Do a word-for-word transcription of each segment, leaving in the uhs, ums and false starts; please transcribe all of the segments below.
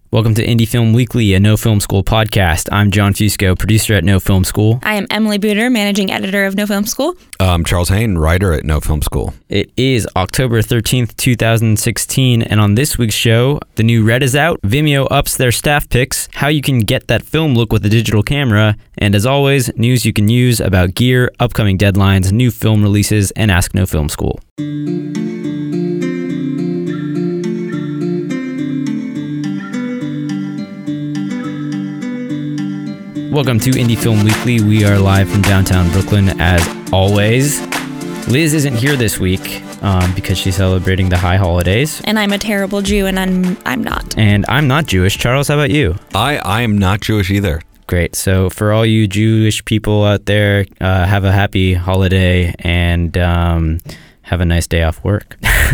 Welcome to Indie Film Weekly, a No Film School podcast. I'm John Fusco, producer at No Film School. I am Emily Booter, managing editor of No Film School. I'm Charles Hain, writer at No Film School. It is October thirteenth, twenty sixteen, and on this week's show, the new Red is out, Vimeo ups their staff picks, how you can get that film look with a digital camera, and as always, news you can use about gear, upcoming deadlines, new film releases, and Ask No Film School. Welcome to Indie Film Weekly. We are live from downtown Brooklyn as always. Liz isn't here this week um, because she's celebrating the high holidays. And I'm a terrible Jew, and I'm I'm not. And I'm not Jewish. Charles, how about you? I, I am not Jewish either. Great. So for all you Jewish people out there, uh, have a happy holiday and um, have a nice day off work.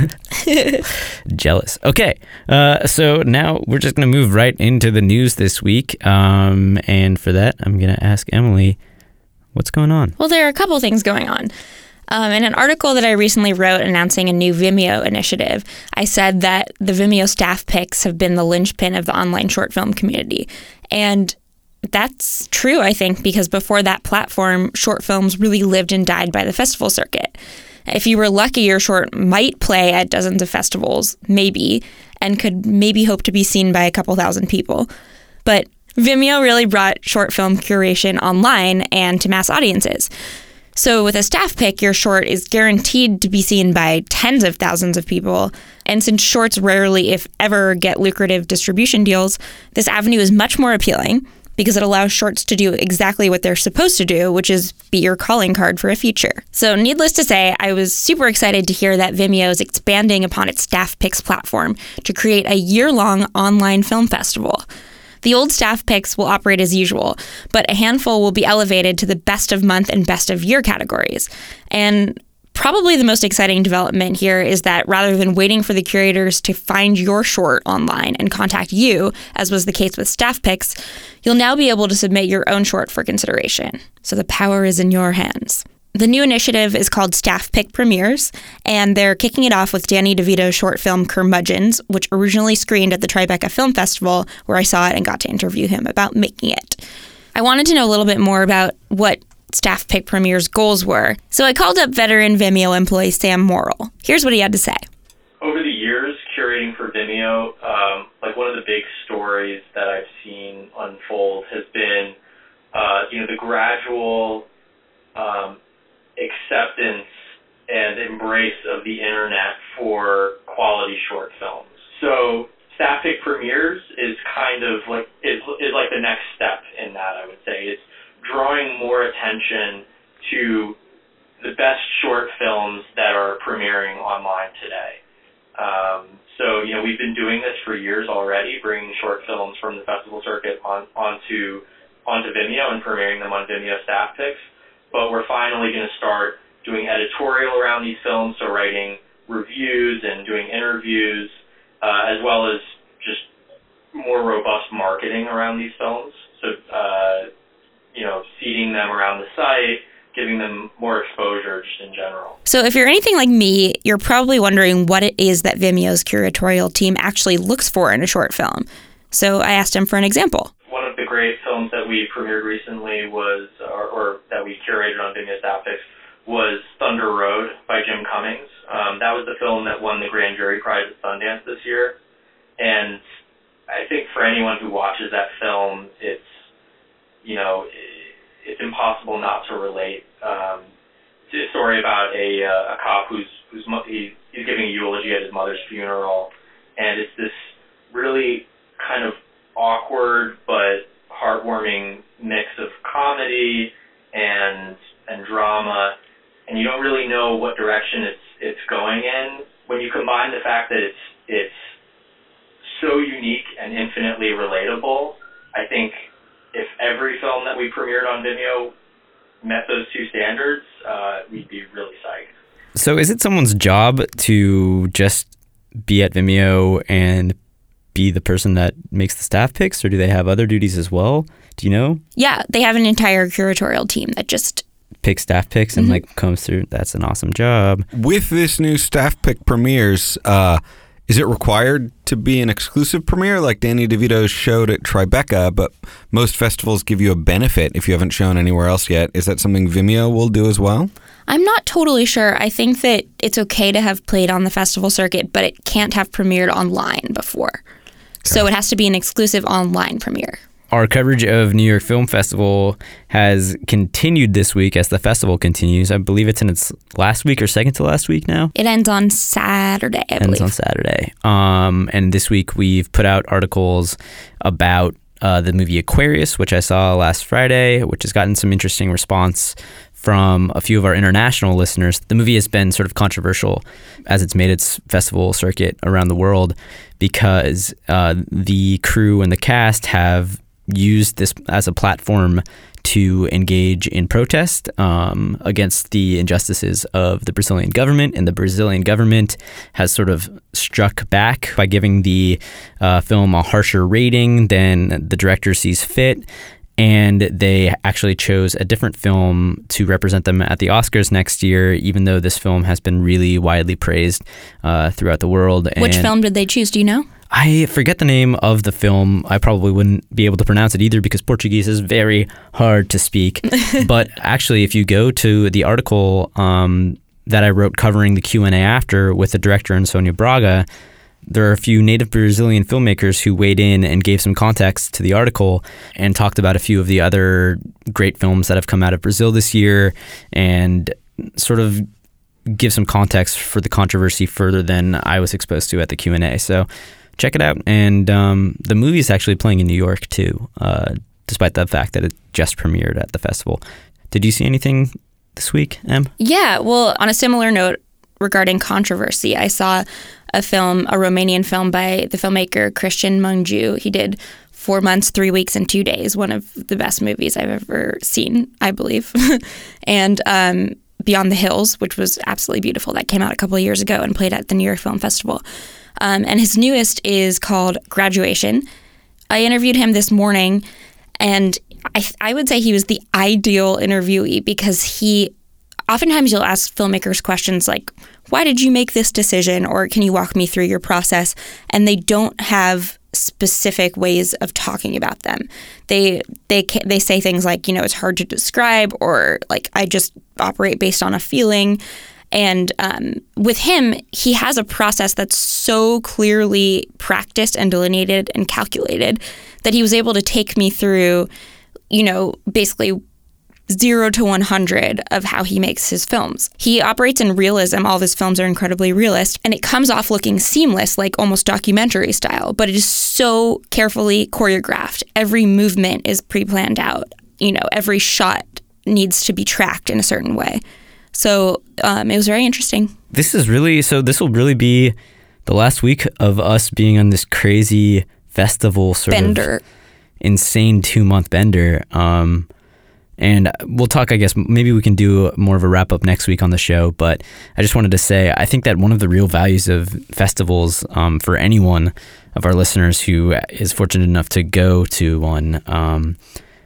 Jealous. Okay, uh, so now we're just going to move right into the news this week. Um, and for that, I'm going to ask Emily, what's going on? Well, there are a couple things going on. Um, in an article that I recently wrote announcing a new Vimeo initiative, I said that the Vimeo staff picks have been the linchpin of the online short film community. And that's true, I think, because before that platform, short films really lived and died by the festival circuit. If you were lucky, your short might play at dozens of festivals, maybe, and could maybe hope to be seen by a couple thousand people. But Vimeo really brought short film curation online and to mass audiences. So with a staff pick, your short is guaranteed to be seen by tens of thousands of people. And since shorts rarely, if ever, get lucrative distribution deals, this avenue is much more appealing because it allows shorts to do exactly what they're supposed to do, which is be your calling card for a feature. So needless to say, I was super excited to hear that Vimeo is expanding upon its Staff Picks platform to create a year-long online film festival. The old Staff Picks will operate as usual, but a handful will be elevated to the Best of Month and Best of Year categories. And probably the most exciting development here is that rather than waiting for the curators to find your short online and contact you, as was the case with Staff Picks, you'll now be able to submit your own short for consideration. So the power is in your hands. The new initiative is called Staff Pick Premieres, and they're kicking it off with Danny DeVito's short film Curmudgeons, which originally screened at the Tribeca Film Festival, where I saw it and got to interview him about making it. I wanted to know a little bit more about what Staff Pick Premiere's goals were, so I called up veteran Vimeo employee Sam Morrill. Here's what he had to say. Over the years, curating for Vimeo, um, like one of the big stories that I've seen unfold has been, uh, you know, the gradual um, acceptance and embrace of the internet for quality short films. So Staff Pick Premieres is kind of like is is like the next step in that, I would say. It's drawing more attention to the best short films that are premiering online today. Um, so, you know, we've been doing this for years already, bringing short films from the festival circuit on, onto onto Vimeo and premiering them on Vimeo Staff Picks. But we're finally going to start doing editorial around these films, so writing reviews and doing interviews, uh, as well as just more robust marketing around these films. So, uh, you know, seeding them around the site, giving them more exposure just in general. So if you're anything like me, you're probably wondering what it is that Vimeo's curatorial team actually looks for in a short film. So I asked him for an example. One of the great films that we premiered recently was, or, or that we curated on Vimeo Staff Picks, was Thunder Road by Jim Cummings. Um, that was the film that won the Grand Jury Prize at Sundance this year. And I think for anyone who watches that film, it's, you know, it's impossible not to relate um, to a story about a uh, a cop who's who's he, he's giving a eulogy at his mother's funeral, and it's this really kind of awkward but heartwarming mix of comedy and and drama, and you don't really know what direction it's it's going in. When you combine the fact that it's it's so unique and infinitely relatable, I think if every film that we premiered on Vimeo met those two standards, uh, we'd be really psyched. So is it someone's job to just be at Vimeo and be the person that makes the staff picks, or do they have other duties as well? Do you know? Yeah, they have an entire curatorial team that just pick staff picks and mm-hmm. like comes through. That's an awesome job. With this new staff pick premieres, uh, Is it required to be an exclusive premiere like Danny DeVito showed at Tribeca, but most festivals give you a benefit if you haven't shown anywhere else yet? Is that something Vimeo will do as well? I'm not totally sure. I think that it's okay to have played on the festival circuit, but it can't have premiered online before. Okay. So it has to be an exclusive online premiere. Our coverage of New York Film Festival has continued this week as the festival continues. I believe it's in its last week or second to last week now. It ends on Saturday, I ends believe. on Saturday. Um, and this week we've put out articles about uh, the movie Aquarius, which I saw last Friday, which has gotten some interesting response from a few of our international listeners. The movie has been sort of controversial as it's made its festival circuit around the world because uh, the crew and the cast have used this as a platform to engage in protest um, against the injustices of the Brazilian government, and the Brazilian government has sort of struck back by giving the uh, film a harsher rating than the director sees fit, and they actually chose a different film to represent them at the Oscars next year, even though this film has been really widely praised uh, throughout the world. Which and film did they choose? Do you know? I forget the name of the film. I probably wouldn't be able to pronounce it either because Portuguese is very hard to speak. But actually, if you go to the article um, that I wrote covering the Q and A after with the director and Sonia Braga, there are a few native Brazilian filmmakers who weighed in and gave some context to the article and talked about a few of the other great films that have come out of Brazil this year and sort of give some context for the controversy further than I was exposed to at the Q and A. So check it out. And um, the movie is actually playing in New York too, uh, despite the fact that it just premiered at the festival. Did you see anything this week, Em? Yeah, well, on a similar note regarding controversy, I saw a film, a Romanian film by the filmmaker Christian Mungiu. He did Four Months, Three Weeks, and Two Days, one of the best movies I've ever seen, I believe. and um, Beyond the Hills, which was absolutely beautiful. That came out a couple of years ago and played at the New York Film Festival. Um, and his newest is called Graduation. I interviewed him this morning, and I, I would say he was the ideal interviewee because he, oftentimes you'll ask filmmakers questions like, why did you make this decision? Or can you walk me through your process? And they don't have specific ways of talking about them. They they they say things like, you know, it's hard to describe, or like, I just operate based on a feeling. And um, with him, he has a process that's so clearly practiced and delineated and calculated that he was able to take me through, you know, basically zero to one hundred of how he makes his films. He operates in realism. All of his films are incredibly realist, and it comes off looking seamless, like almost documentary style, but it is so carefully choreographed. Every movement is pre-planned out. You know, every shot needs to be tracked in a certain way. So um, it was very interesting. This is really, so this will really be the last week of us being on this crazy festival sort bender. of insane two-month bender. Um, and we'll talk, I guess, maybe we can do more of a wrap-up next week on the show. But I just wanted to say, I think that one of the real values of festivals um, for anyone of our listeners who is fortunate enough to go to one um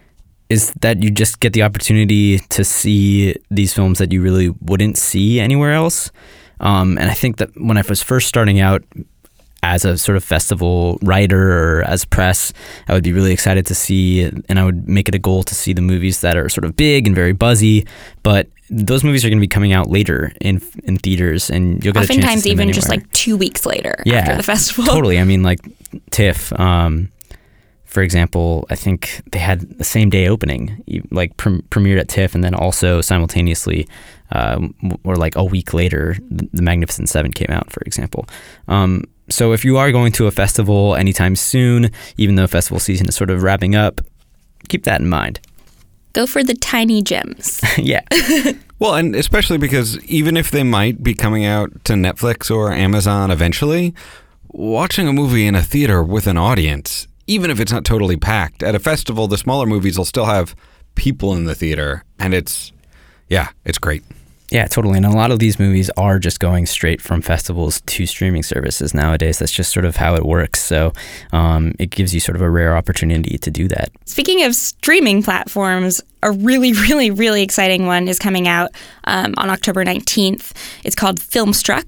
is that you just get the opportunity to see these films that you really wouldn't see anywhere else. Um, and I think that when I was first starting out as a sort of festival writer or as press, I would be really excited to see, and I would make it a goal to see the movies that are sort of big and very buzzy, but those movies are going to be coming out later in in theaters, and you'll get Oftentimes a chance to see them even anywhere. just like two weeks later yeah, after the festival. Totally. I mean, like TIFF, um, for example, I think they had the same day opening, like pre- premiered at TIFF, and then also simultaneously, um, or like a week later, The Magnificent Seven came out, for example. Um, so if you are going to a festival anytime soon, even though festival season is sort of wrapping up, keep that in mind. Go for the tiny gems. Yeah. Well, and especially because even if they might be coming out to Netflix or Amazon eventually, watching a movie in a theater with an audience, even if it's not totally packed, at a festival, the smaller movies will still have people in the theater. And it's, yeah, it's great. Yeah, totally. And a lot of these movies are just going straight from festivals to streaming services nowadays. That's just sort of how it works. So um, it gives you sort of a rare opportunity to do that. Speaking of streaming platforms, a really, really, really exciting one is coming out um, on October nineteenth. It's called Filmstruck.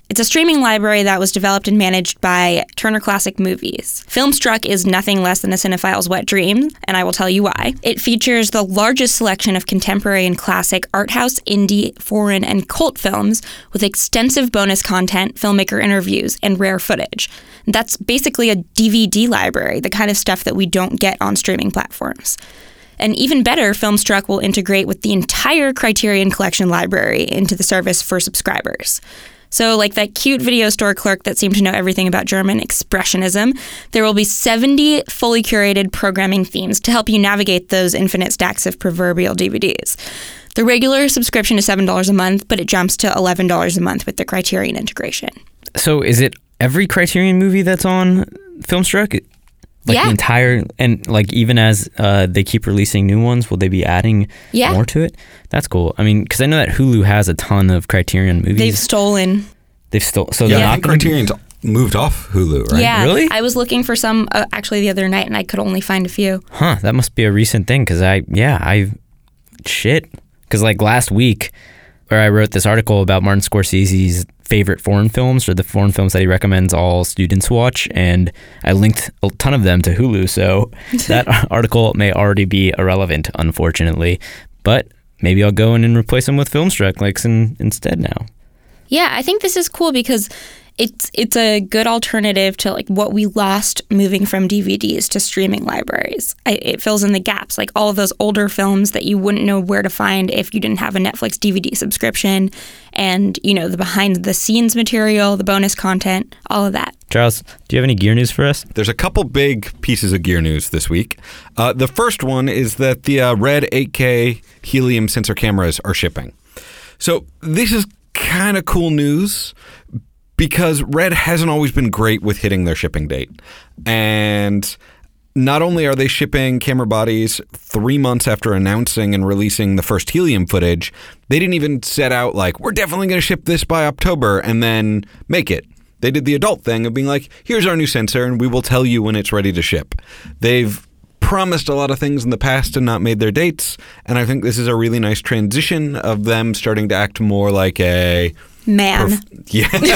It's a streaming library that was developed and managed by Turner Classic Movies. Filmstruck is nothing less than a cinephile's wet dream, and I will tell you why. It features the largest selection of contemporary and classic art house, indie, foreign, and cult films with extensive bonus content, filmmaker interviews, and rare footage. That's basically a D V D library, the kind of stuff that we don't get on streaming platforms. And even better, Filmstruck will integrate with the entire Criterion Collection library into the service for subscribers. So like that cute video store clerk that seemed to know everything about German Expressionism, there will be seventy fully curated programming themes to help you navigate those infinite stacks of proverbial D V Ds. The regular subscription is seven dollars a month, but it jumps to eleven dollars a month with the Criterion integration. So is it every Criterion movie that's on Filmstruck? Like yeah. the entire, and like even as uh, they keep releasing new ones, will they be adding yeah. more to it? That's cool. I mean, because I know that Hulu has a ton of Criterion movies. They've stolen. They've stolen. So yeah, they're I not think gonna Criterion's moved off Hulu, right? Yeah, Really? I was looking for some uh, actually the other night, and I could only find a few. Huh, that must be a recent thing, because I, yeah, I, shit. Because like last week, where I wrote this article about Martin Scorsese's favorite foreign films, or the foreign films that he recommends all students watch, and I linked a ton of them to Hulu, so that article may already be irrelevant, unfortunately. But maybe I'll go in and replace them with Filmstruck like in, instead now. Yeah, I think this is cool because it's it's a good alternative to like what we lost moving from D V Ds to streaming libraries. I, it fills in the gaps, like all of those older films that you wouldn't know where to find if you didn't have a Netflix D V D subscription, and you know the behind the scenes material, the bonus content, all of that. Charles, do you have any gear news for us? There's a couple big pieces of gear news this week. Uh, the first one is that the uh, Red eight K helium sensor cameras are shipping. So this is kind of cool news, because Red hasn't always been great with hitting their shipping date. And not only are they shipping camera bodies three months after announcing and releasing the first helium footage, they didn't even set out like, we're definitely going to ship this by October and then make it. They did the adult thing of being like, here's our new sensor and we will tell you when it's ready to ship. They've promised a lot of things in the past and not made their dates. And I think this is a really nice transition of them starting to act more like a... Man. Perf-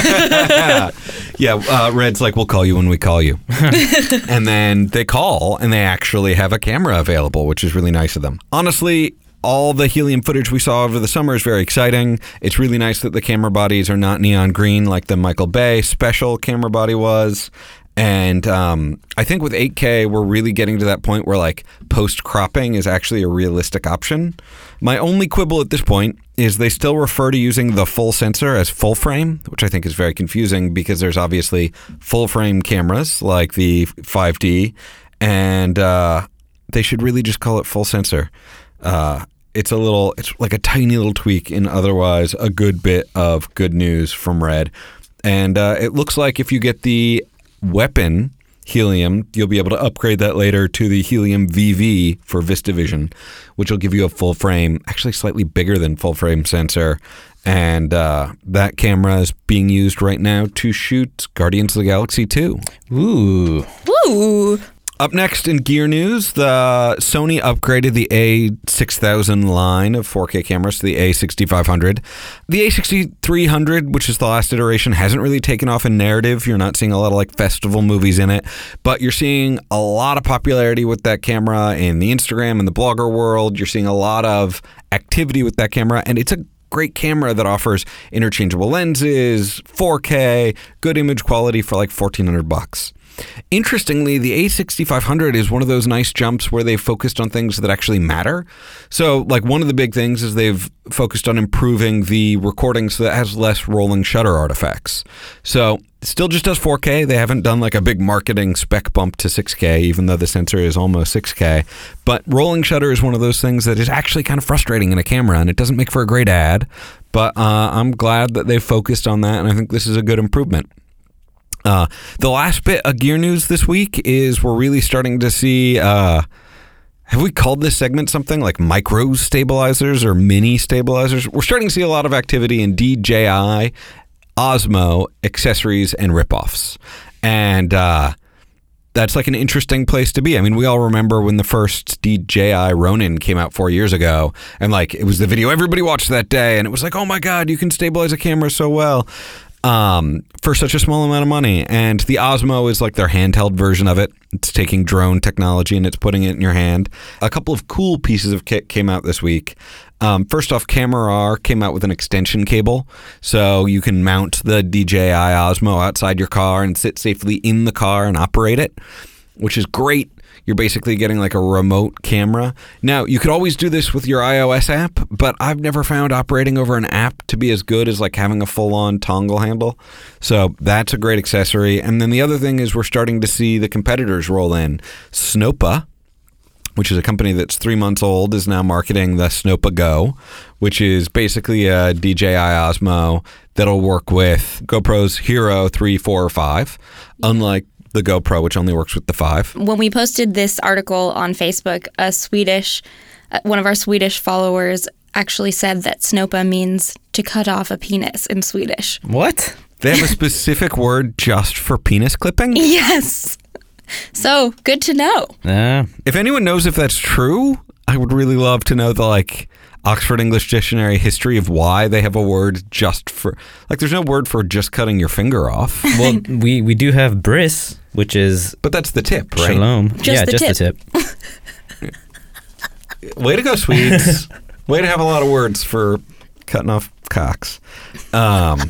yeah. yeah. Uh, Red's like, we'll call you when we call you. And then they call and they actually have a camera available, which is really nice of them. Honestly, all the helium footage we saw over the summer is very exciting. It's really nice that the camera bodies are not neon green like the Michael Bay special camera body was. And um, I think with eight K, we're really getting to that point where like post-cropping is actually a realistic option. My only quibble at this point is they still refer to using the full sensor as full frame, which I think is very confusing because there's obviously full frame cameras like the five D, and uh, they should really just call it full sensor. Uh, it's a little, it's like a tiny little tweak in otherwise a good bit of good news from Red. And uh, it looks like if you get the weapon helium, you'll be able to upgrade that later to the Helium V V for VistaVision, which will give you a full frame, actually slightly bigger than full frame sensor. And uh, that camera is being used right now to shoot Guardians of the Galaxy two. Ooh. Woo! Up next in gear news, the Sony upgraded the A six thousand line of four K cameras to the A sixty-five hundred. The A sixty-three hundred, which is the last iteration, hasn't really taken off in narrative. You're not seeing a lot of like festival movies in it, but you're seeing a lot of popularity with that camera in the Instagram and the blogger world. You're seeing a lot of activity with that camera, and it's a great camera that offers interchangeable lenses, four K, good image quality for like fourteen hundred bucks. Interestingly, the A sixty-five hundred is one of those nice jumps where they've focused on things that actually matter. So, like, one of the big things is they've focused on improving the recording so that it has less rolling shutter artifacts. So, it still just does four K. They haven't done, like, a big marketing spec bump to six K, even though the sensor is almost six K. But rolling shutter is one of those things that is actually kind of frustrating in a camera, and it doesn't make for a great ad. But uh, I'm glad that they've focused on that, and I think this is a good improvement. Uh, the last bit of gear news this week is we're really starting to see, uh, have we called this segment something like micro stabilizers or mini stabilizers? We're starting to see a lot of activity in D J I, Osmo, accessories, and ripoffs. And uh, that's like an interesting place to be. I mean, we all remember when the first D J I Ronin came out four years ago, and like it was the video everybody watched that day, and it was like, oh my God, you can stabilize a camera so well. um, for such a small amount of money. And the Osmo is like their handheld version of it. It's taking drone technology and it's putting it in your hand. A couple of cool pieces of kit came out this week. Um, first off, Camera R came out with an extension cable, so you can mount the D J I Osmo outside your car and sit safely in the car and operate it, which is great. You're basically getting like a remote camera. Now, you could always do this with your iOS app, but I've never found operating over an app to be as good as like having a full-on toggle handle. So that's a great accessory. And then the other thing is we're starting to see the competitors roll in. Snoppa, which is a company that's three months old, is now marketing the Snoppa Go, which is basically a D J I Osmo that'll work with GoPro's Hero three, four, or five, unlike the GoPro, which only works with the five. When we posted this article on Facebook, a Swedish, uh, one of our Swedish followers actually said that Snoppa means to cut off a penis in Swedish. What? They have a specific word just for penis clipping? Yes. So, good to know. Uh, If anyone knows if that's true, I would really love to know the like Oxford English Dictionary history of why they have a word just for, like there's no word for just cutting your finger off. well, we, we do have bris, which is But that's the tip, right? shalom. Just yeah, the just tip. the tip. Way to go, Swedes. Way to have a lot of words for cutting off cocks. Um,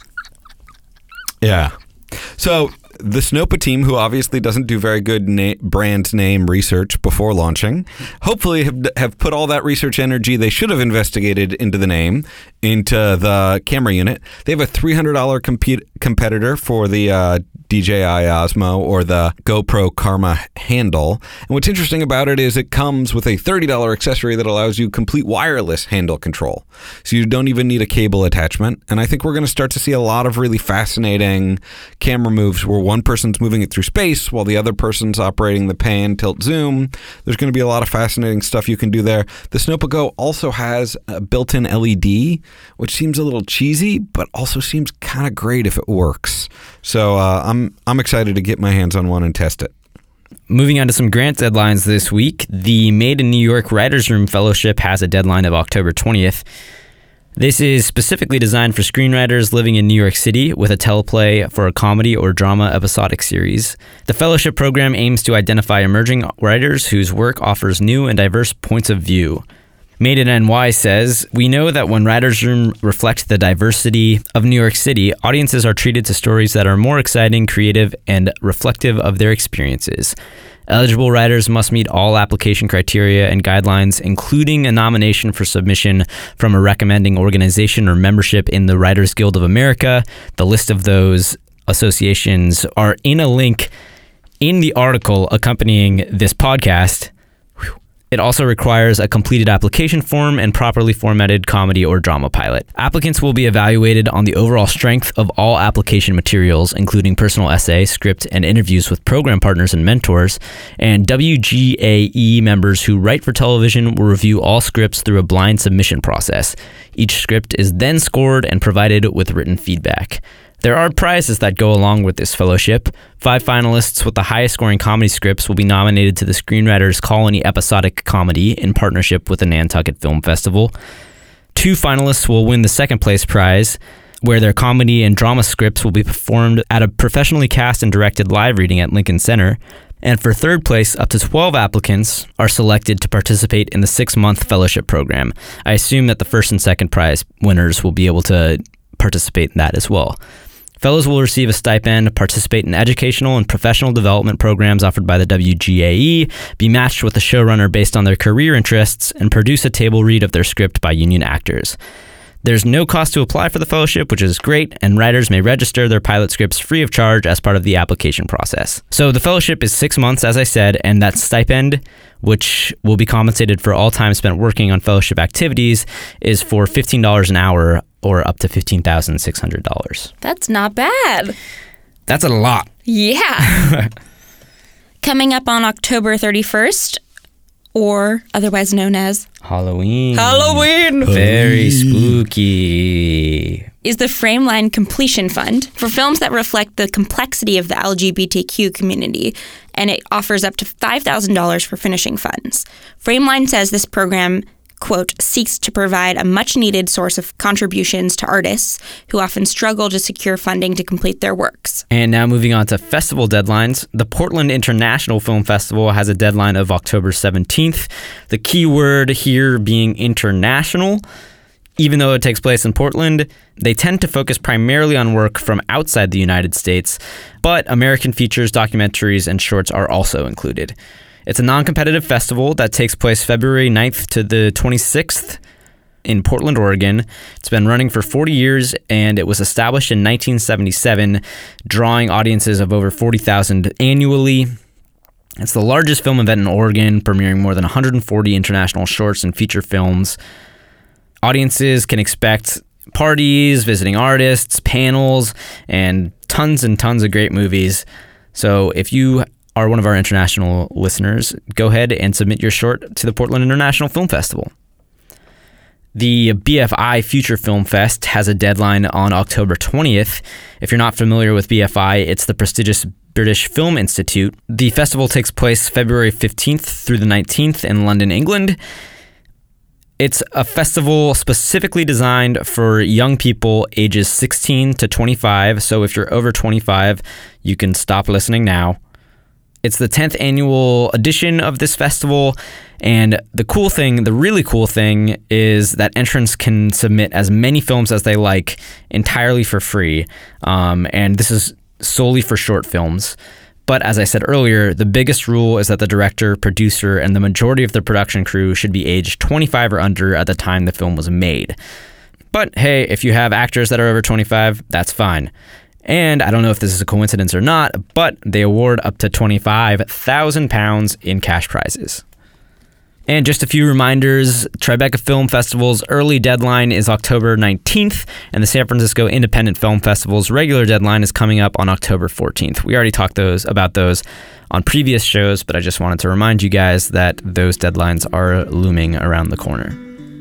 yeah. So the Snoppa team, who obviously doesn't do very good na- brand name research before launching, hopefully have, have put all that research energy they should have investigated into the name, into the camera unit. They have a three hundred dollars compete- competitor for the uh, D J I Osmo or the GoPro Karma handle. And what's interesting about it is it comes with a thirty dollars accessory that allows you complete wireless handle control. So you don't even need a cable attachment. And I think we're going to start to see a lot of really fascinating camera moves where one person's moving it through space while the other person's operating the pan, tilt, zoom. There's going to be a lot of fascinating stuff you can do there. The Snoppa Go also has a built-in L E D, which seems a little cheesy, but also seems kind of great if it works. So uh, I'm I'm excited to get my hands on one and test it. Moving on to some grant deadlines this week, the Made in New York Writers' Room Fellowship has a deadline of October twentieth. This is specifically designed for screenwriters living in New York City with a teleplay for a comedy or drama episodic series. The fellowship program aims to identify emerging writers whose work offers new and diverse points of view. Made in N Y says, "We know that when Writers' Room reflects the diversity of New York City, audiences are treated to stories that are more exciting, creative, and reflective of their experiences. Eligible writers must meet all application criteria and guidelines, including a nomination for submission from a recommending organization or membership in the Writers Guild of America. The list of those associations are in a link in the article accompanying this podcast. It also requires a completed application form and properly formatted comedy or drama pilot. Applicants will be evaluated on the overall strength of all application materials, including personal essay, script, and interviews with program partners and mentors. And W G A E members who write for television will review all scripts through a blind submission process. Each script is then scored and provided with written feedback. There are prizes that go along with this fellowship. Five finalists with the highest scoring comedy scripts will be nominated to the Screenwriters Colony Episodic Comedy in partnership with the Nantucket Film Festival. Two finalists will win the second place prize, where their comedy and drama scripts will be performed at a professionally cast and directed live reading at Lincoln Center. And for third place, up to twelve applicants are selected to participate in the six-month fellowship program. I assume that the first and second prize winners will be able to participate in that as well. Fellows will receive a stipend, participate in educational and professional development programs offered by the W G A E, be matched with a showrunner based on their career interests, and produce a table read of their script by union actors. There's no cost to apply for the fellowship, which is great, and writers may register their pilot scripts free of charge as part of the application process. So the fellowship is six months, as I said, and that stipend, which will be compensated for all time spent working on fellowship activities, is for fifteen dollars an hour or up to fifteen thousand six hundred dollars. That's not bad. That's a lot. Yeah. Coming up on October thirty-first, or otherwise known as Halloween. Halloween! Very spooky. Is the Frameline Completion Fund for films that reflect the complexity of the L G B T Q community, and it offers up to five thousand dollars for finishing funds. Frameline says this program, quote, seeks to provide a much-needed source of contributions to artists who often struggle to secure funding to complete their works. And now moving on to festival deadlines. The Portland International Film Festival has a deadline of October seventeenth. The key word here being international. Even though it takes place in Portland, they tend to focus primarily on work from outside the United States, but American features, documentaries, and shorts are also included. It's a non-competitive festival that takes place February ninth to the twenty-sixth in Portland, Oregon. It's been running for forty years, and it was established in nineteen seventy-seven, drawing audiences of over forty thousand annually. It's the largest film event in Oregon, premiering more than one hundred forty international shorts and feature films. Audiences can expect parties, visiting artists, panels, and tons and tons of great movies. So if you are one of our international listeners, go ahead and submit your short to the Portland International Film Festival. The B F I Future Film Fest has a deadline on October twentieth. If you're not familiar with B F I, it's the prestigious British Film Institute. The festival takes place February fifteenth through the nineteenth in London, England. It's a festival specifically designed for young people ages sixteen to twenty-five, so if you're over twenty-five, you can stop listening now. It's the tenth annual edition of this festival, and the cool thing, the really cool thing, is that entrants can submit as many films as they like entirely for free, um, and this is solely for short films. But as I said earlier, the biggest rule is that the director, producer, and the majority of the production crew should be aged twenty-five or under at the time the film was made. But hey, if you have actors that are over twenty-five, that's fine. And I don't know if this is a coincidence or not, but they award up to twenty-five thousand pounds in cash prizes. And just a few reminders, Tribeca Film Festival's early deadline is October nineteenth, and the San Francisco Independent Film Festival's regular deadline is coming up on October fourteenth. We already talked those about those on previous shows, but I just wanted to remind you guys that those deadlines are looming around the corner.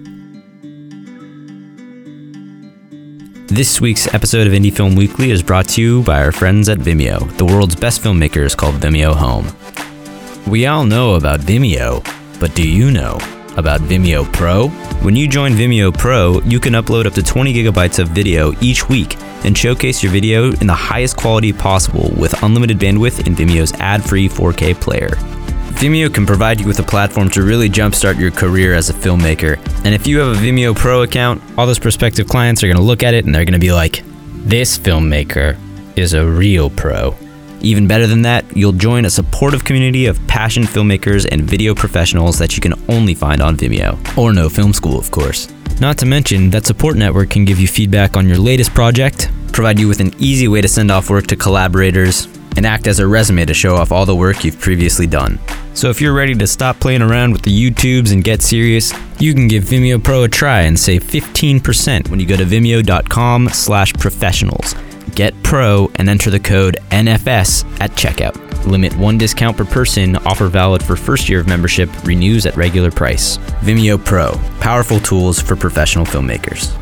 This week's episode of Indie Film Weekly is brought to you by our friends at Vimeo. The world's best filmmakers called Vimeo home. We all know about Vimeo, but do you know about Vimeo Pro? When you join Vimeo Pro, you can upload up to twenty gigabytes of video each week and showcase your video in the highest quality possible with unlimited bandwidth in Vimeo's ad-free four K player. Vimeo can provide you with a platform to really jumpstart your career as a filmmaker. And if you have a Vimeo Pro account, all those prospective clients are going to look at it and they're going to be like, this filmmaker is a real pro. Even better than that, you'll join a supportive community of passionate filmmakers and video professionals that you can only find on Vimeo. Or no film school, of course. Not to mention, that support network can give you feedback on your latest project, provide you with an easy way to send off work to collaborators, and act as a resume to show off all the work you've previously done. So if you're ready to stop playing around with the YouTubes and get serious, you can give Vimeo Pro a try and save fifteen percent when you go to vimeo.com slash professionals. Get Pro and enter the code N F S at checkout. Limit one discount per person, offer valid for first year of membership, renews at regular price. Vimeo Pro, powerful tools for professional filmmakers.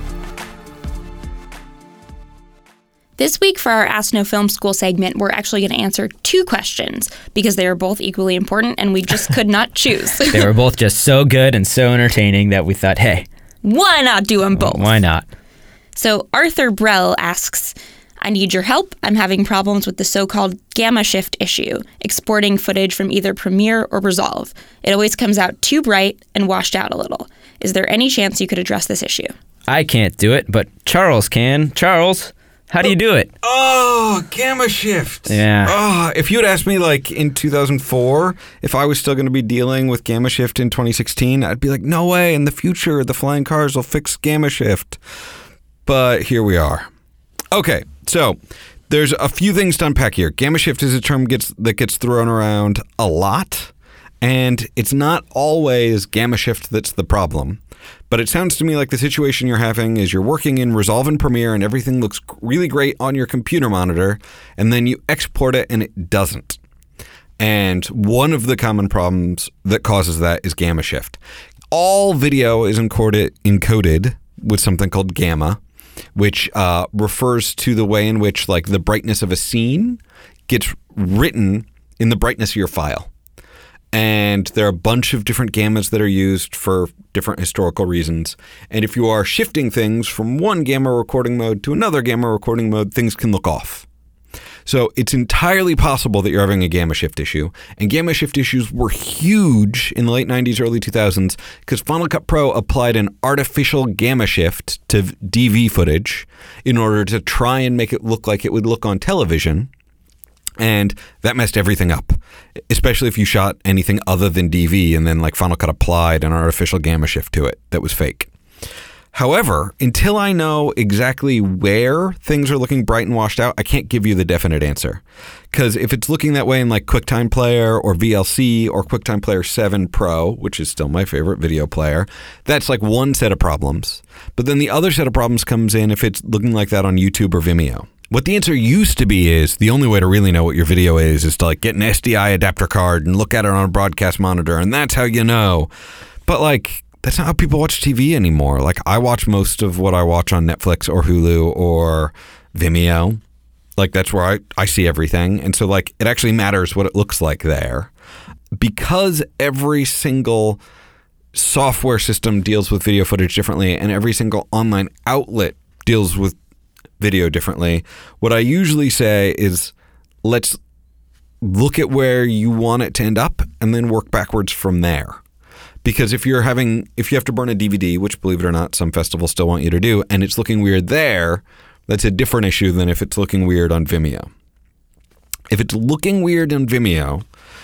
This week for our Ask No Film School segment, we're actually going to answer two questions because they are both equally important and we just could not choose. They were both just so good and so entertaining that we thought, hey, why not do them both? Why not? So Arthur Brell asks, I need your help. I'm having problems with the so-called gamma shift issue, exporting footage from either Premiere or Resolve. It always comes out too bright and washed out a little. Is there any chance you could address this issue? I can't do it, but Charles can. Charles, how do you do it? Oh, gamma shift. Yeah. Oh, if you had asked me like in two thousand four if I was still going to be dealing with gamma shift in twenty sixteen, I'd be like, no way. In the future, the flying cars will fix gamma shift. But here we are. Okay, so there's a few things to unpack here. Gamma shift is a term gets that gets thrown around a lot, and it's not always gamma shift that's the problem. But it sounds to me like the situation you're having is you're working in Resolve and Premiere and everything looks really great on your computer monitor, and then you export it and it doesn't. And one of the common problems that causes that is gamma shift. All video is encoded, encoded with something called gamma, which uh, refers to the way in which like the brightness of a scene gets written in the brightness of your file. And there are a bunch of different gammas that are used for different historical reasons. And if you are shifting things from one gamma recording mode to another gamma recording mode, things can look off. So it's entirely possible that you're having a gamma shift issue. And gamma shift issues were huge in the late nineties, early two thousands, because Final Cut Pro applied an artificial gamma shift to D V footage in order to try and make it look like it would look on television. And that messed everything up, especially if you shot anything other than D V and then like Final Cut applied an artificial gamma shift to it that was fake. However, until I know exactly where things are looking bright and washed out, I can't give you the definite answer. Because if it's looking that way in like QuickTime Player or V L C or QuickTime Player seven Pro, which is still my favorite video player, that's like one set of problems. But then the other set of problems comes in if it's looking like that on YouTube or Vimeo. What the answer used to be is the only way to really know what your video is is to like get an S D I adapter card and look at it on a broadcast monitor, and that's how you know. But like, that's not how people watch T V anymore. Like, I watch most of what I watch on Netflix or Hulu or Vimeo. Like, that's where I, I see everything. And so like, it actually matters what it looks like there. Because every single software system deals with video footage differently and every single online outlet deals with video differently, what I usually say is let's look at where you want it to end up and then work backwards from there. Because if you're having, if you have to burn a D V D, which believe it or not, some festivals still want you to do, and it's looking weird there, that's a different issue than if it's looking weird on Vimeo. If it's looking weird on Vimeo,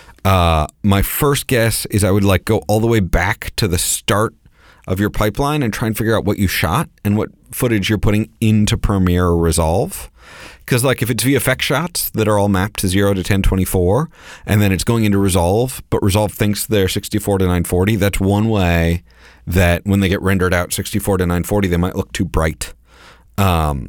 uh, my first guess is I would like go all the way back to the start of your pipeline and try and figure out what you shot and what footage you're putting into Premiere or Resolve. Because like if it's V F X shots that are all mapped to zero to ten twenty-four and then it's going into Resolve, but Resolve thinks they're sixty-four to nine forty, that's one way that when they get rendered out sixty-four to nine forty, they might look too bright. Um,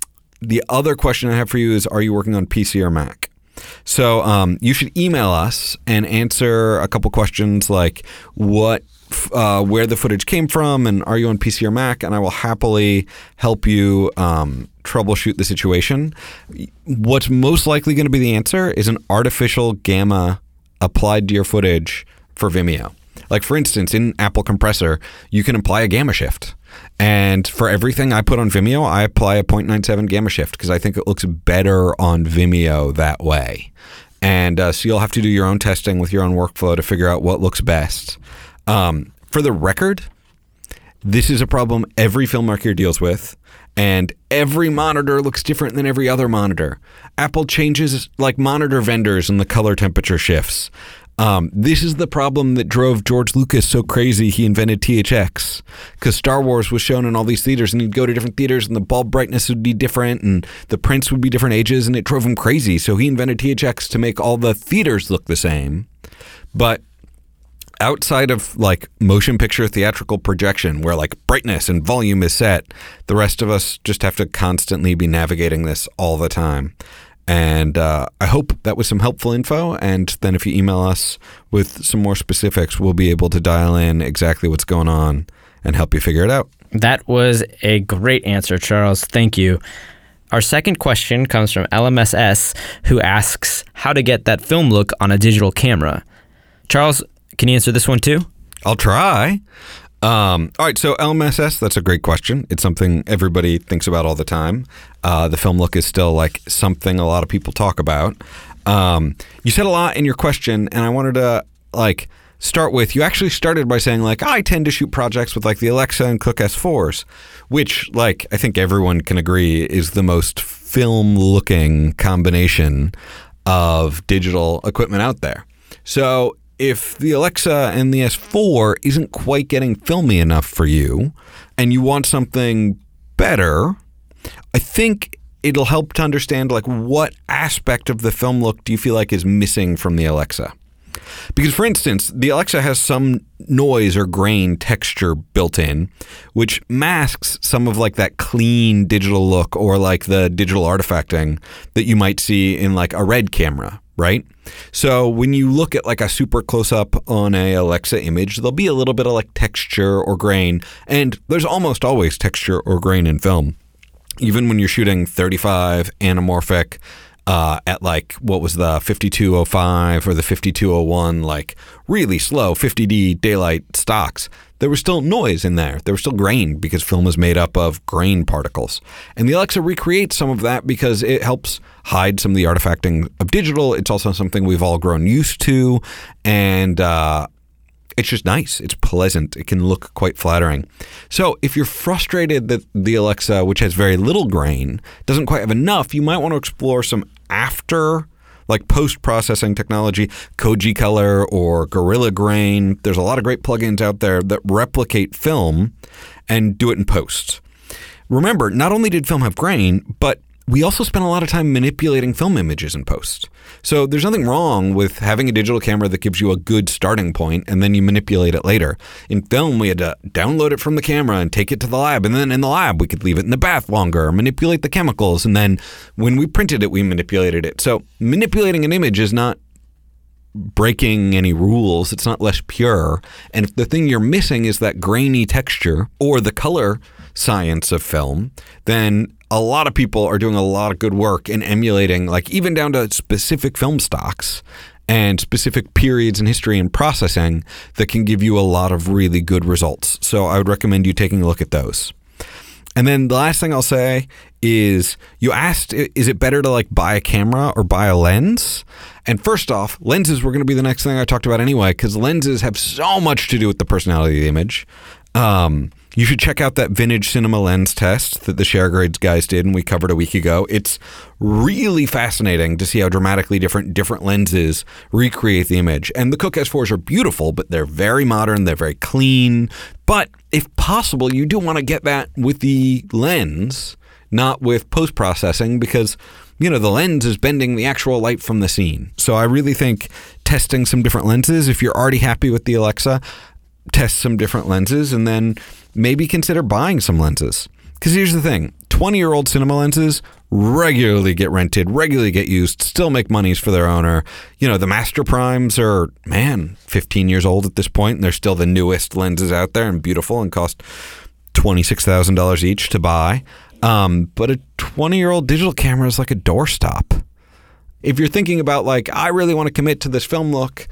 the other question I have for you is, are you working on P C or Mac? So um, you should email us and answer a couple questions like what Uh, where the footage came from, and are you on P C or Mac, and I will happily help you um, troubleshoot the situation. What's most likely going to be the answer is an artificial gamma applied to your footage for Vimeo. Like, for instance, in Apple Compressor, you can apply a gamma shift. And for everything I put on Vimeo, I apply a zero point nine seven gamma shift because I think it looks better on Vimeo that way. And uh, so you'll have to do your own testing with your own workflow to figure out what looks best. Um, for the record, this is a problem every filmmaker deals with, and every monitor looks different than every other monitor. Apple changes like monitor vendors and the color temperature shifts. Um, this is the problem that drove George Lucas so crazy he invented T H X, because Star Wars was shown in all these theaters and he'd go to different theaters and the bulb brightness would be different and the prints would be different ages, and it drove him crazy. So he invented T H X to make all the theaters look the same. But outside of like motion picture theatrical projection where like brightness and volume is set, the rest of us just have to constantly be navigating this all the time. And uh, I hope that was some helpful info. And then if you email us with some more specifics, we'll be able to dial in exactly what's going on and help you figure it out. That was a great answer, Charles. Thank you. Our second question comes from L M S S, who asks how to get that film look on a digital camera. Charles, can you answer this one too? I'll try. Um, all right, so L M S S, that's a great question. It's something everybody thinks about all the time. Uh, the film look is still like something a lot of people talk about. Um, you said a lot in your question, and I wanted to like start with, you actually started by saying like, I tend to shoot projects with like the Alexa and Cooke S fours, which like I think everyone can agree is the most film-looking combination of digital equipment out there. So if the Alexa and the S four isn't quite getting filmy enough for you and you want something better, I think it'll help to understand like what aspect of the film look do you feel like is missing from the Alexa. Because, for instance, the Alexa has some noise or grain texture built in, which masks some of like that clean digital look or like the digital artifacting that you might see in like a Red camera, right? So when you look at like a super close-up on a Alexa image, there'll be a little bit of like texture or grain, and there's almost always texture or grain in film. Even when you're shooting thirty-five anamorphic uh, at like, what was the fifty-two oh five or the fifty-two oh one, like really slow fifty D daylight stocks, there was still noise in there. There was still grain because film is made up of grain particles. And the Alexa recreates some of that because it helps hide some of the artifacting of digital. It's also something we've all grown used to. And uh, it's just nice. It's pleasant. It can look quite flattering. So if you're frustrated that the Alexa, which has very little grain, doesn't quite have enough, you might want to explore some after, like post-processing technology, Koji Color or Gorilla Grain. There's a lot of great plugins out there that replicate film and do it in post. Remember, not only did film have grain, but we also spent a lot of time manipulating film images in post. So there's nothing wrong with having a digital camera that gives you a good starting point and then you manipulate it later. In film, we had to download it from the camera and take it to the lab. And then in the lab, we could leave it in the bath longer, manipulate the chemicals. And then when we printed it, we manipulated it. So manipulating an image is not breaking any rules. It's not less pure. And if the thing you're missing is that grainy texture or the color science of film, then a lot of people are doing a lot of good work in emulating, like even down to specific film stocks and specific periods in history and processing that can give you a lot of really good results. So I would recommend you taking a look at those. And then the last thing I'll say is, you asked, is it better to like buy a camera or buy a lens? And first off, lenses were going to be the next thing I talked about anyway, because lenses have so much to do with the personality of the image. Um, you should check out that vintage cinema lens test that the ShareGrades guys did and we covered a week ago. It's really fascinating to see how dramatically different different lenses recreate the image. And the Cooke S fours are beautiful, but they're very modern, they're very clean. But if possible, you do want to get that with the lens, not with post-processing, because you know, the lens is bending the actual light from the scene. So I really think testing some different lenses, if you're already happy with the Alexa, test some different lenses and then maybe consider buying some lenses. Because here's the thing, twenty-year-old cinema lenses regularly get rented, regularly get used, still make monies for their owner. You know, the Master Primes are, man, fifteen years old at this point, and they're still the newest lenses out there and beautiful and cost twenty-six thousand dollars each to buy. Um, but a twenty-year-old digital camera is like a doorstop. If you're thinking about like, I really want to commit to this film look,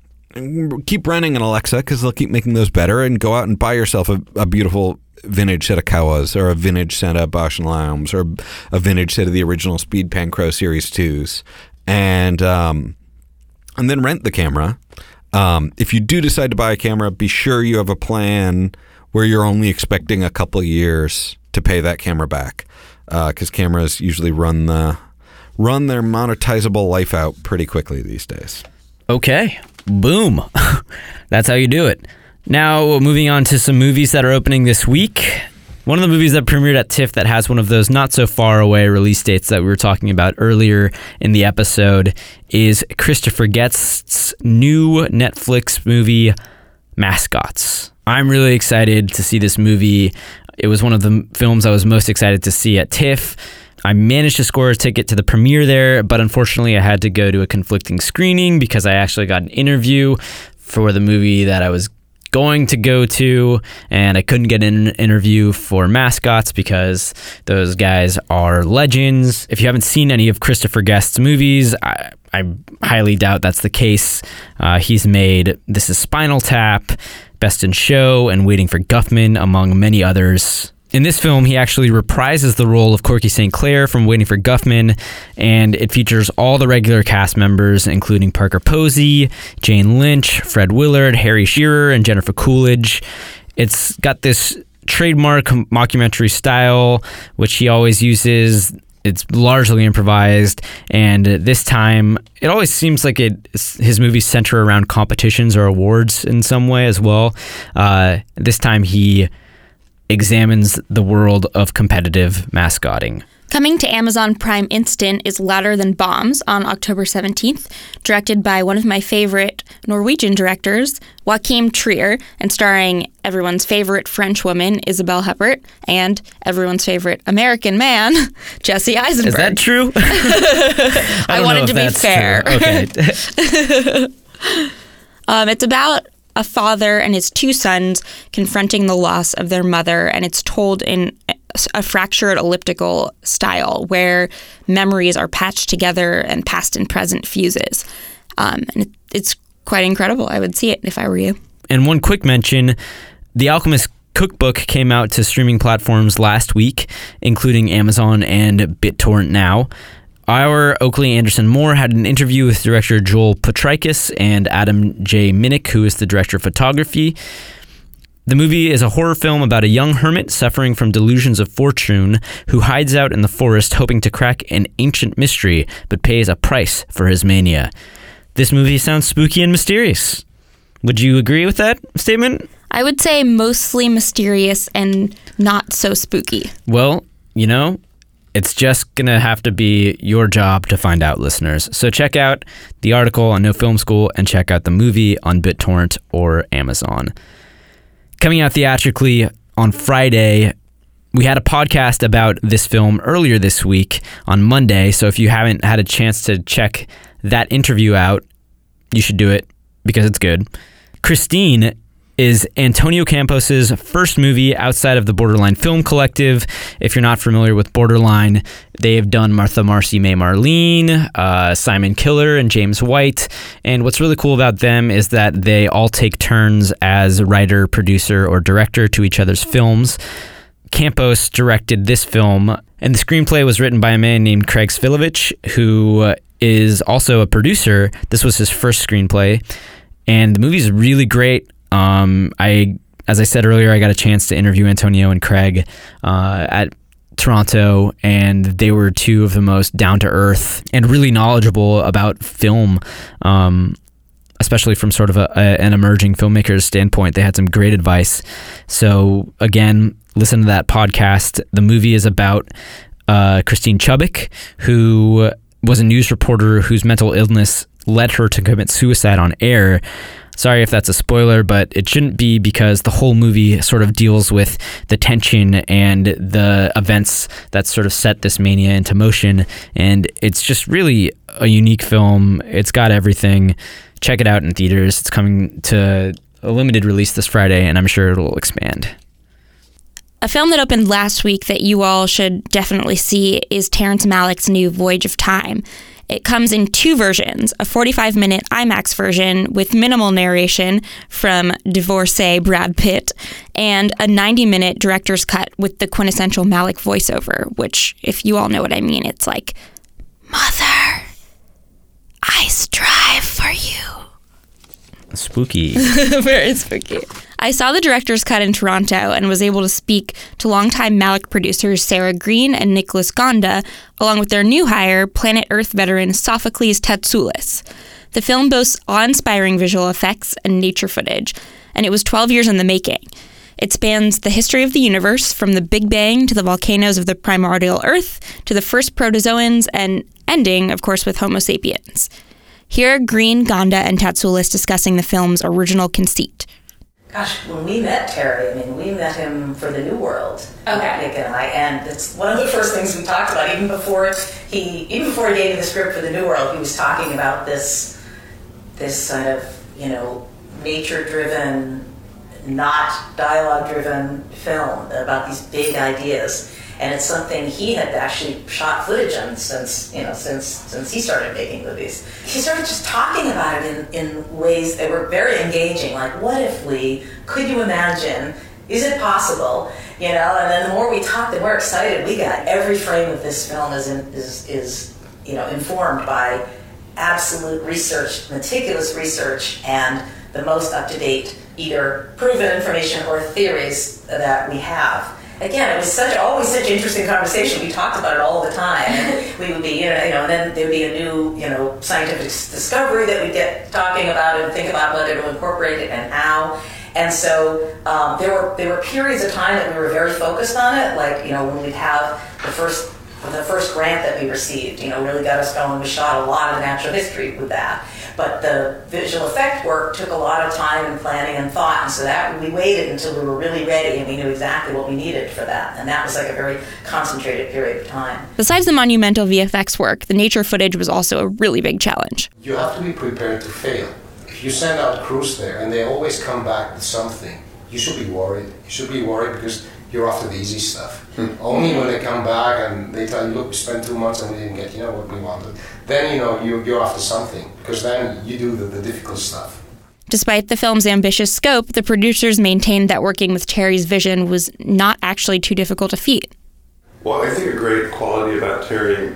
keep renting an Alexa because they'll keep making those better, and go out and buy yourself a, a beautiful vintage set of Kawas or a vintage set of Bausch and Lombs or a vintage set of the original Speed Pancro Series twos, and um, and then rent the camera. Um, if you do decide to buy a camera, be sure you have a plan where you're only expecting a couple of years to pay that camera back, because uh, cameras usually run the run their monetizable life out pretty quickly these days. Okay. Boom. That's how you do it. Now, moving on to some movies that are opening this week. One of the movies that premiered at TIFF that has one of those not so far away release dates that we were talking about earlier in the episode is Christopher Guest's new Netflix movie, Mascots. I'm really excited to see this movie. It was one of the films I was most excited to see at TIFF. I managed to score a ticket to the premiere there, but unfortunately I had to go to a conflicting screening because I actually got an interview for the movie that I was going to go to, and I couldn't get an interview for Mascots because those guys are legends. If you haven't seen any of Christopher Guest's movies, I, I highly doubt that's the case. Uh, he's made This Is Spinal Tap, Best in Show, and Waiting for Guffman, among many others. In this film, he actually reprises the role of Corky Saint Clair from Waiting for Guffman, and it features all the regular cast members, including Parker Posey, Jane Lynch, Fred Willard, Harry Shearer, and Jennifer Coolidge. It's got this trademark mockumentary style, which he always uses. It's largely improvised, and this time, it always seems like it, his movies center around competitions or awards in some way as well. Uh, this time, he examines the world of competitive mascotting. Coming to Amazon Prime Instant is Louder Than Bombs on October seventeenth, directed by one of my favorite Norwegian directors, Joachim Trier, and starring everyone's favorite French woman, Isabelle Huppert, and everyone's favorite American man, Jesse Eisenberg. Is that true? I, I wanted to be fair. Okay. um, it's about a father and his two sons confronting the loss of their mother, and it's told in a fractured elliptical style where memories are patched together and past and present fuses. Um, and it, it's quite incredible. I would see it if I were you. And one quick mention, The Alchemist Cookbook came out to streaming platforms last week, including Amazon and BitTorrent now. Our Oakley Anderson Moore had an interview with director Joel Potrykus and Adam J. Minnick, who is the director of photography. The movie is a horror film about a young hermit suffering from delusions of fortune who hides out in the forest hoping to crack an ancient mystery, but pays a price for his mania. This movie sounds spooky and mysterious. Would you agree with that statement? I would say mostly mysterious and not so spooky. Well, you know, it's just going to have to be your job to find out, listeners. So check out the article on No Film School and check out the movie on BitTorrent or Amazon. Coming out theatrically on Friday, we had a podcast about this film earlier this week on Monday. So if you haven't had a chance to check that interview out, you should do it because it's good. Christine is Antonio Campos's first movie outside of the Borderline Film Collective. If you're not familiar with Borderline, they have done Martha, Marcy, May, Marlene, uh, Simon Killer, and James White. And what's really cool about them is that they all take turns as writer, producer, or director to each other's films. Campos directed this film, and the screenplay was written by a man named Craig Svilovich, who is also a producer. This was his first screenplay, and the movie's really great. Um, I, as I said earlier, I got a chance to interview Antonio and Craig uh, at Toronto, and they were two of the most down-to-earth and really knowledgeable about film, um, especially from sort of a, a, an emerging filmmaker's standpoint. They had some great advice. So again, listen to that podcast. The movie is about uh, Christine Chubbuck, who was a news reporter whose mental illness led her to commit suicide on air. Sorry if that's a spoiler, but it shouldn't be, because the whole movie sort of deals with the tension and the events that sort of set this mania into motion. And it's just really a unique film. It's got everything. Check it out in theaters. It's coming to a limited release this Friday, and I'm sure it'll expand. A film that opened last week that you all should definitely see is Terrence Malick's new Voyage of Time. It comes in two versions, a forty-five minute IMAX version with minimal narration from divorcee Brad Pitt, and a ninety minute director's cut with the quintessential Malick voiceover, which, if you all know what I mean, it's like, "Mother, I strive for you." Spooky. Very spooky. I saw the director's cut in Toronto and was able to speak to longtime Malick producers Sarah Green and Nicholas Gonda, along with their new hire, Planet Earth veteran Sophocles Tatsoulis. The film boasts awe-inspiring visual effects and nature footage, and it was twelve years in the making. It spans the history of the universe, from the Big Bang to the volcanoes of the primordial Earth to the first protozoans, and ending, of course, with Homo sapiens. Here are Green, Gonda, and Tatsoulis discussing the film's original conceit. Gosh, when we met Terry, I mean, we met him for The New World. Okay. Nick and I, and it's one of the first things we talked about. Even before he, even before he gave me the script for The New World, he was talking about this, this kind of, you know, nature-driven, not dialogue-driven film about these big ideas. And it's something he had actually shot footage on since, you know, since since he started making movies. He started just talking about it in, in ways that were very engaging, like, what if we, could you imagine, is it possible, you know? And then the more we talked, the more excited we got. Every frame of this film is, in, is, is you know, informed by absolute research, meticulous research, and the most up-to-date, either proven information or theories that we have. Again, it was such always such an interesting conversation. We talked about it all the time. And we would be, you know, you know, and then there would be a new, you know, scientific discovery that we'd get talking about and think about whether to incorporate it and how. And so um, there were there were periods of time that we were very focused on it, like, you know, when we'd have the first the first grant that we received, you know, really got us going. We shot a lot of natural history with that. But the visual effect work took a lot of time and planning and thought, and so that we waited until we were really ready and we knew exactly what we needed for that. And that was like a very concentrated period of time. Besides the monumental V F X work, the nature footage was also a really big challenge. You have to be prepared to fail. If you send out crews there and they always come back with something, you should be worried. You should be worried because you're after the easy stuff. Only when they come back and they tell you, look, we spent two months and we didn't get, you know, what we wanted. Then, you know, you, you're after something, because then you do the, the difficult stuff. Despite the film's ambitious scope, the producers maintained that working with Terry's vision was not actually too difficult a feat. Well, I think a great quality about Terry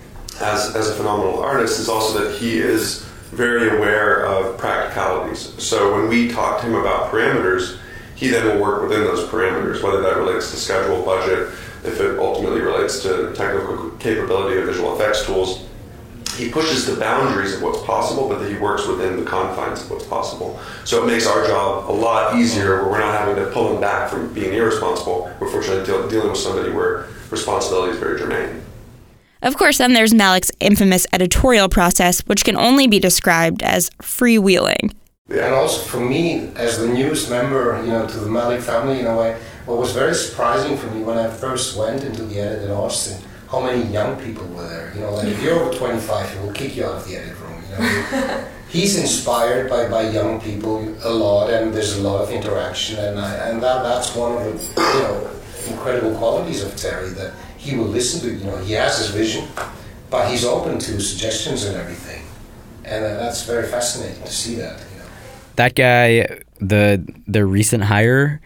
as, as a phenomenal artist is also that he is very aware of practicalities. So when we talk to him about parameters, he then will work within those parameters, whether that relates to schedule, budget, if it ultimately relates to technical capability of visual effects tools. He pushes the boundaries of what's possible, but that he works within the confines of what's possible. So it makes our job a lot easier, where we're not having to pull him back from being irresponsible. We're fortunately deal- dealing with somebody where responsibility is very germane. Of course, then there's Malick's infamous editorial process, which can only be described as freewheeling. And also for me, as the newest member, you know, to the Malick family, in a way, what was very surprising for me when I first went into the edit in Austin, how many young people were there. You know, like if you're over twenty-five, he will kick you out of the edit room. You know, he's inspired by, by young people a lot, and there's a lot of interaction, and I, and that that's one of the, you know, incredible qualities of Terry, that he will listen to. You know, he has his vision, but he's open to suggestions and everything, and uh, that's very fascinating to see that. You know, that guy, the the recent hire,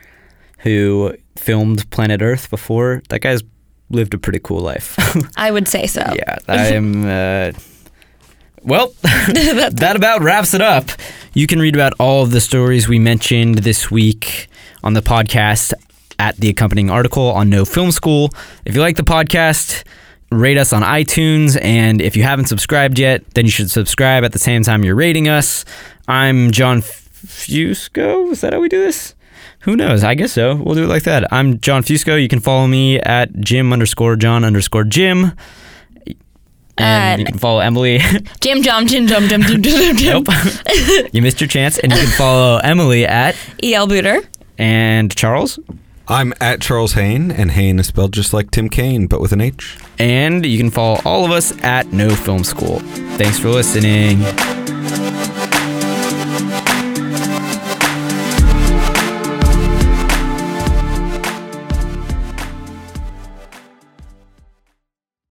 who filmed Planet Earth before, that guy's lived a pretty cool life. I would say so. Yeah, I'm. Uh, well, that about wraps it up. You can read about all of the stories we mentioned this week on the podcast at the accompanying article on No Film School. If you like the podcast, rate us on iTunes, and if you haven't subscribed yet, then you should subscribe at the same time you're rating us. I'm John Fusco. Is that how we do this? Who knows? I guess so. We'll do it like that. I'm John Fusco. You can follow me at Jim underscore John underscore Jim. And uh, you can follow Emily. Jim, Jom, Jim, Jom, Jim, Jim, Jim, Jim. Nope. You missed your chance. And you can follow Emily at E L Booter. And Charles? I'm at Charles Hain, and Hain is spelled just like Tim Kaine, but with an H. And you can follow all of us at No Film School. Thanks for listening.